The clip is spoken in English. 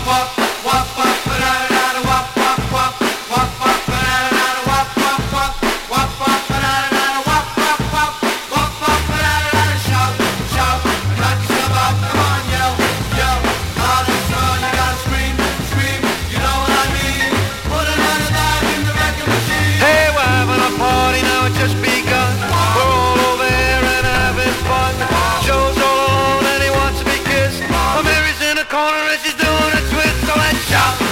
Just begun. We're all over here and having fun. Joe's all alone and he wants to be kissed. Mary's in a corner and she's doing a twist. So let's shout.